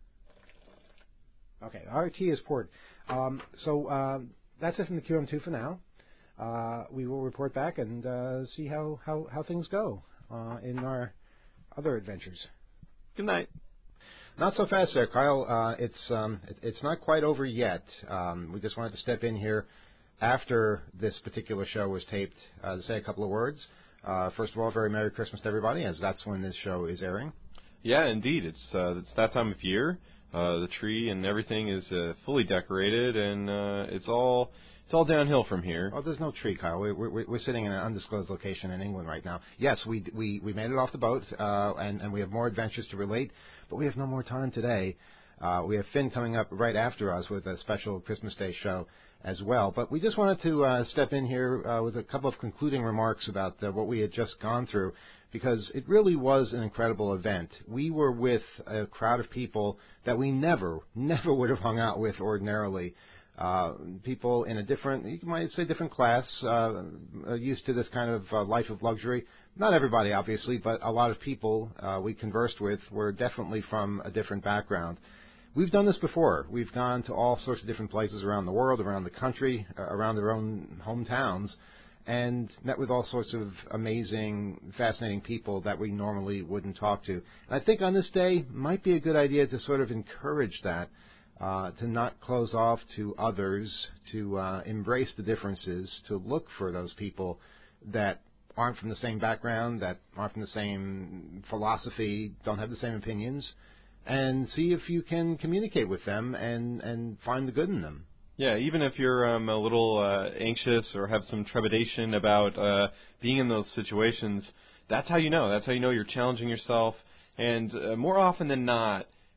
Okay, our tea is poured. Um, so um, that's it from the Q M two for now. Uh, we will report back and uh, see how, how, how things go uh, in our other adventures. Good night. Not so fast there, Kyle. Uh, it's um, it, it's not quite over yet. Um, we just wanted to step in here after this particular show was taped uh, to say a couple of words. Uh, first of all, very Merry Christmas to everybody, as that's when this show is airing. Yeah, indeed. It's uh, it's that time of year. Uh, the tree and everything is uh, fully decorated, and uh, it's all it's all downhill from here. Oh, there's no tree, Kyle. We're, we're, we're sitting in an undisclosed location in England right now. Yes, we we, we made it off the boat, uh, and, and we have more adventures to relate, but we have no more time today. Uh, we have Finn coming up right after us with a special Christmas Day show as well. But we just wanted to uh, step in here uh, with a couple of concluding remarks about uh, what we had just gone through, because it really was an incredible event. We were with a crowd of people that we never, never would have hung out with ordinarily. Uh, people in a different, you might say different class, uh, used to this kind of uh, life of luxury. Not everybody, obviously, but a lot of people uh, we conversed with were definitely from a different background. We've done this before. We've gone to all sorts of different places around the world, around the country, uh, around their own hometowns, and met with all sorts of amazing, fascinating people that we normally wouldn't talk to. And I think on this day might be a good idea to sort of encourage that, uh, to not close off to others, to uh, embrace the differences, to look for those people that aren't from the same background, that aren't from the same philosophy, don't have the same opinions, and see if you can communicate with them and, and find the good in them. Yeah, even if you're um, a little uh, anxious or have some trepidation about uh, being in those situations, that's how you know. That's how you know you're challenging yourself. And uh, more often than not,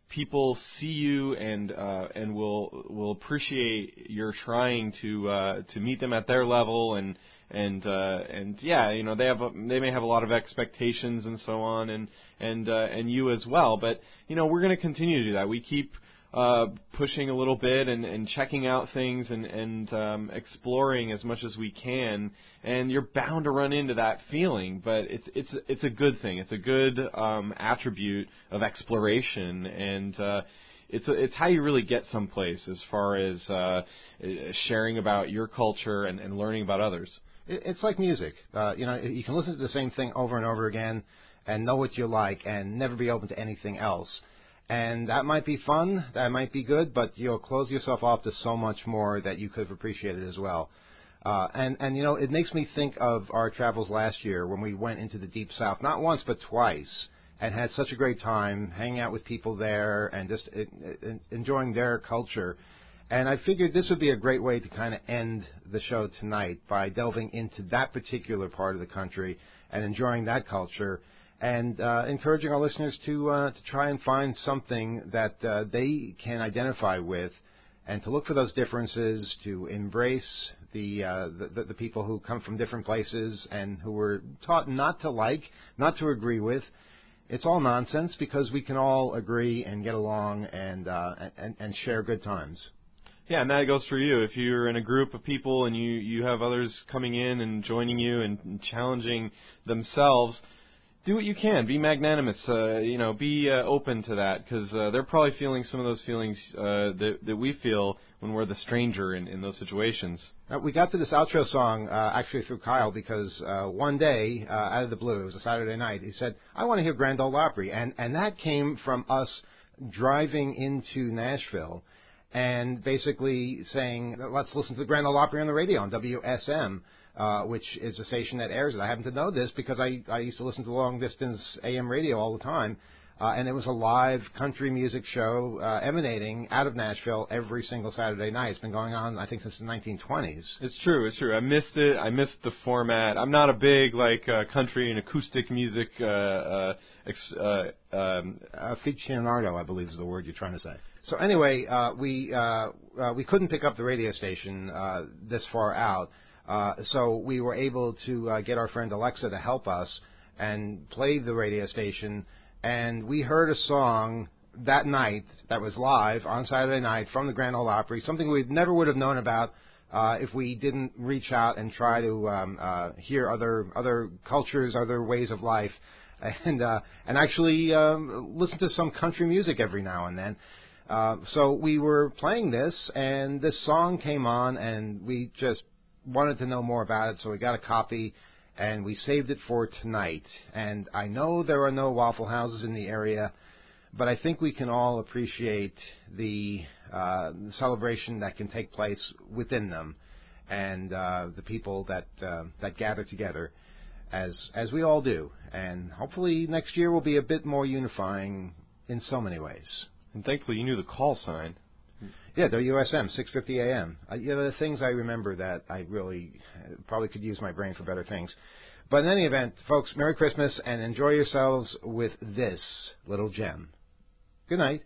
people see you and uh, and will will appreciate your trying to uh, to meet them at their level, and and uh, and yeah, you know, they have a, they may have a lot of expectations and so on, and and uh, and you as well. But you know, we're going to continue to do that. We keep uh, pushing a little bit and, and checking out things and and um, exploring as much as we can. And you're bound to run into that feeling, but it's it's it's a good thing. It's a good um, attribute of exploration, and uh, it's a, it's how you really get someplace as far as uh, sharing about your culture and, and learning about others. It's like music. Uh, you know, you can listen to the same thing over and over again and know what you like and never be open to anything else. And that might be fun, that might be good, but you'll close yourself off to so much more that you could have appreciated as well. Uh, and, and, you know, it makes me think of our travels last year when we went into the Deep South, not once but twice, and had such a great time hanging out with people there and just it, it, enjoying their culture. And I figured this would be a great way to kind of end the show tonight by delving into that particular part of the country and enjoying that culture, and uh, encouraging our listeners to uh, to try and find something that uh, they can identify with, and to look for those differences, to embrace the, uh, the the people who come from different places and who were taught not to like, not to agree with. It's all nonsense, because we can all agree and get along and uh, and, and share good times. Yeah, and that goes for you. If you're in a group of people and you, you have others coming in and joining you and, and challenging themselves, do what you can. Be magnanimous. Uh, you know, be uh, open to that, because uh, they're probably feeling some of those feelings uh, that, that we feel when we're the stranger in, in those situations. Uh, we got to this outro song uh, actually through Kyle, because uh, one day, uh, out of the blue, it was a Saturday night, he said, I want to hear Grand Ole Opry. And, and that came from us driving into Nashville and basically saying, let's listen to the Grand Ole Opry on the radio on W S M, uh, which is a station that airs it. I happen to know this because I, I used to listen to long-distance A M radio all the time, uh, and it was a live country music show uh, emanating out of Nashville every single Saturday night. It's been going on, I think, since the nineteen twenties. It's true, it's true. I missed it. I missed the format. I'm not a big, like, uh, country and acoustic music uh, uh, ex- uh, um, aficionado, I believe is the word you're trying to say. So anyway, uh, we uh, uh, we couldn't pick up the radio station uh, this far out, uh, so we were able to uh, get our friend Alexa to help us and play the radio station, and we heard a song that night that was live on Saturday night from the Grand Ole Opry, something we never would have known about uh, if we didn't reach out and try to um, uh, hear other other cultures, other ways of life, and uh, and actually um, listen to some country music every now and then. Uh, so we were playing this, and this song came on, and we just wanted to know more about it, so we got a copy, and we saved it for tonight. And I know there are no Waffle Houses in the area, but I think we can all appreciate the uh, celebration that can take place within them, and uh, the people that uh, that gather together, as as we all do. And hopefully next year will be a bit more unifying in so many ways. And thankfully, you knew the call sign. Yeah, W S M, six fifty A M. Uh, you know, the things I remember that I really uh, probably could use my brain for better things. But in any event, folks, Merry Christmas and enjoy yourselves with this little gem. Good night.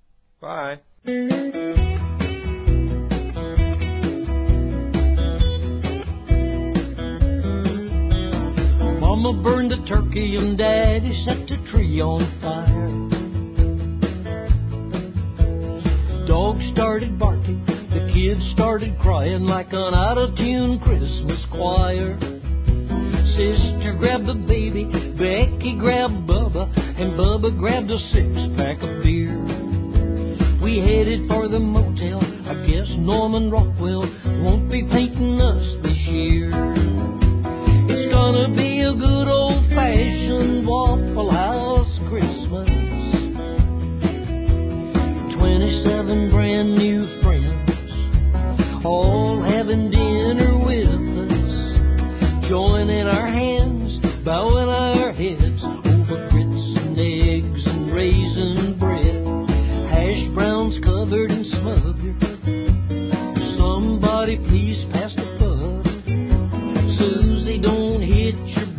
Bye. Mama burned the turkey and Daddy set the tree on fire. Dogs started barking, the kids started crying like an out-of-tune Christmas choir. Sister grabbed the baby, Becky grabbed Bubba, and Bubba grabbed a six-pack of beer. We headed for the motel, I guess Norman Rockwell won't be painting us this year. It's gonna be a good old-fashioned Waffle House Christmas. Twenty-seven brand new friends, all having dinner with us, joining our hands, bowing our heads over grits and eggs and raisin bread, hash browns covered in smother. Somebody please pass the butter. Susie, don't hit your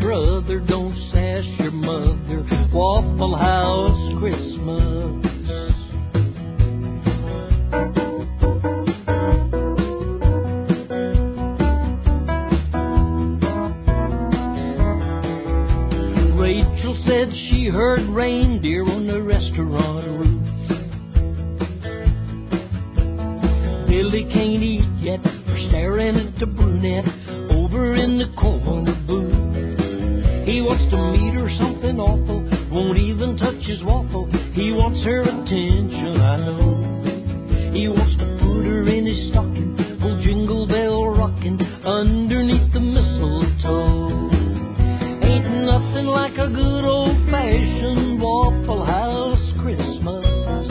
wants her attention, I know. He wants to put her in his stocking, full jingle bell rocking, underneath the mistletoe. Ain't nothing like a good old-fashioned Waffle House Christmas.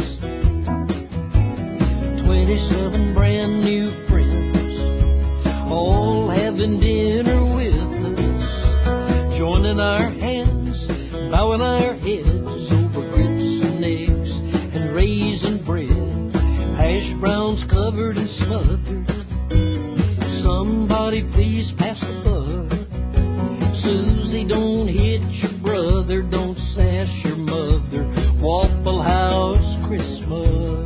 Twenty-seven brand new friends, all having dinner with us, joining our hands, bowing our heads over grits and eggs and raisin bread, hash browns covered and smothered. Somebody please pass the butter. Susie, don't hit your brother, don't sass your mother. Waffle House Christmas.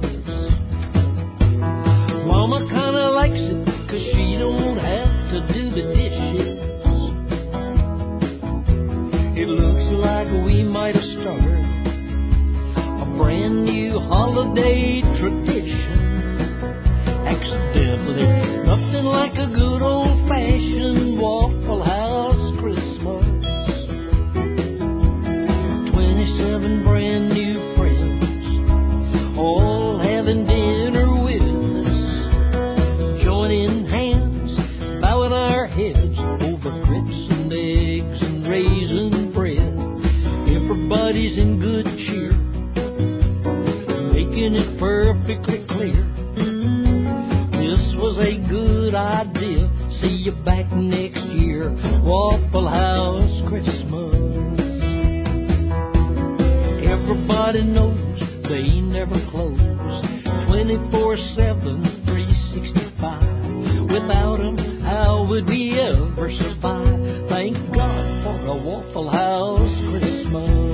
Mama kinda likes it, 'cause she don't have to do the dishes. It looks like we might have started a brand new holiday tradition. Accidentally, nothing like a good old-fashioned Waffle House Christmas. Twenty-seven brand new friends, all having dinner with us, joining hands, bowing our heads over grits and eggs and raisin bread. Everybody's in good cheer, making it perfectly clear this was a good idea. See you back next year. Waffle House Christmas. Everybody knows they never close, twenty-four seven, three sixty-five. Without them, how would we ever survive? Thank God for a Waffle House Christmas.